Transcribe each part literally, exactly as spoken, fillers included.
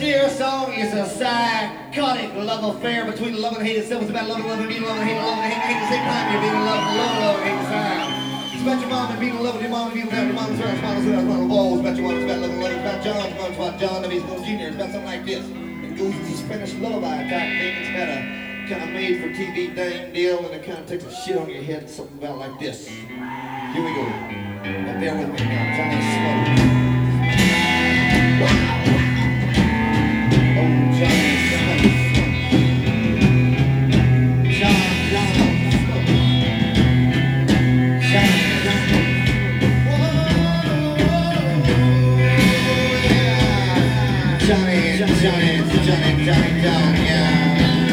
here song is a psychotic love affair between love and hate itself. It's about love and love and being love and hate, love and hate, hate at the same time. You're being in love, love, love, and hate the same. It's about your mom and being in love with your mom and being without your mom's right. It's about your mom, it's about your mom, it's about love and love. It's about John, it's about John W. Smith Junior It's about something like this. It goes with the Spanish lullaby type thing. It's got a kind of made for T V dang deal, and it kind of takes a shit on your head. Something about like this. Here we go. Now bear with me now. Johnny Smoke. Johnny, Johnny, Johnny, Johnny, Johnny, yeah.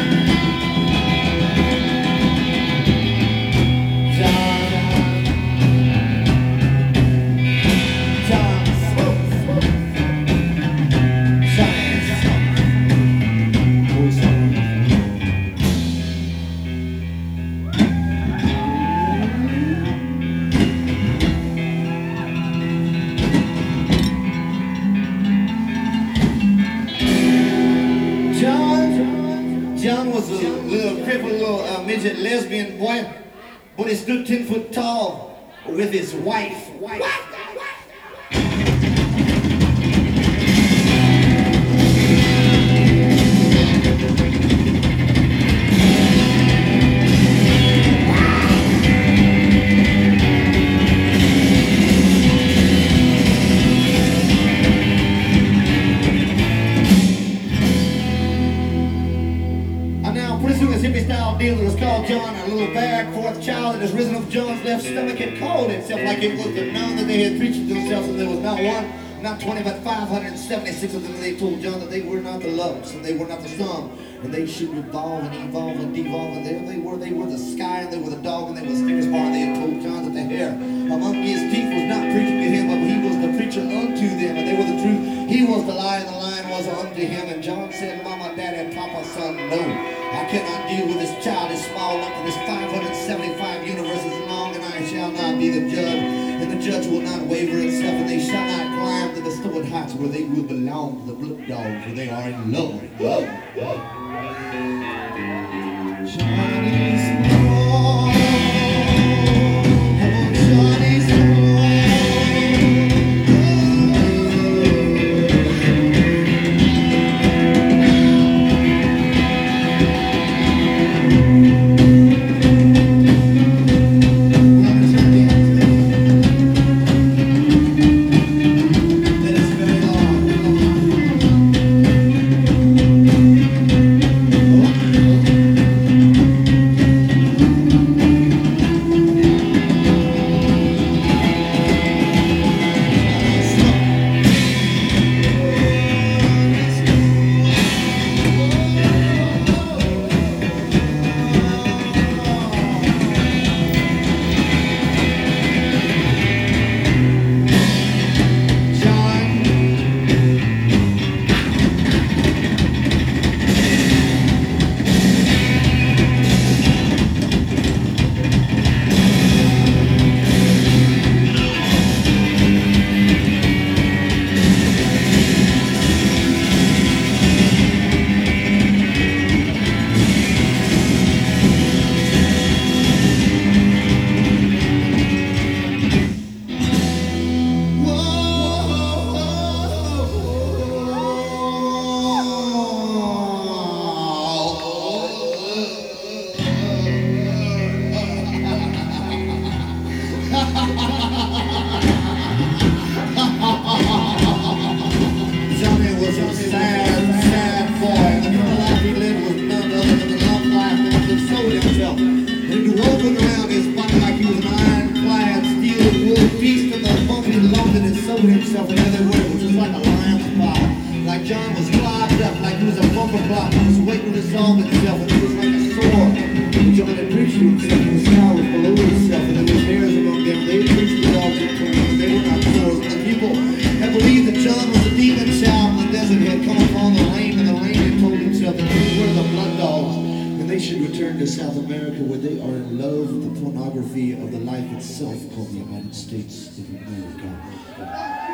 John was a little crippled little uh, midget lesbian boy, but he stood ten foot tall with his wife. wife. Hippie style deal that was called John, a little bag, fourth child that has risen up John's left stomach and called itself like it was known that they had preached to themselves, and there was not one, not twenty, but five hundred seventy-six of them. They told John that they were not the loves, and they were not the sum, and they should evolve and evolve and devolve, and there they were, they were the sky, and they were the dog, and they were the Snickers bar, and they had told John that the hair among his teeth was not preaching to him, but he was the preacher unto them, and they were the truth. He was the lie, and the lion was unto him, and John said, Mama, Daddy, Papa, Son, no. I cannot deal with this child is small enough for this five hundred seventy-five universes long, and I shall not be the judge, and the judge will not waver itself, and they shall not climb to the stored heights where they will belong to the blood dogs, where they are in love. Love, love. Johnny's small. Johnny's small. Johnny was a sad, sad boy. The kind of life he lived was none other than the love life that he sold himself. And he woven around his body like he was an ironclad steel wool beast of the bumpy London and sold himself in other words, which was like a lion's paw. Like John was clogged up, like he was a bumper block. He was waiting to resolve itself, and it was like a sword. And John had preached to himself, and the sky was below himself, and there was hairs among them. They preached the dogs and turns. They were not swords. And the people had believed that John was a demon child in the desert, had come upon the rain, and the rain had told himself that they were the blood dogs, and they should return to South America, where they are in love with the pornography of the life itself called the United States of America.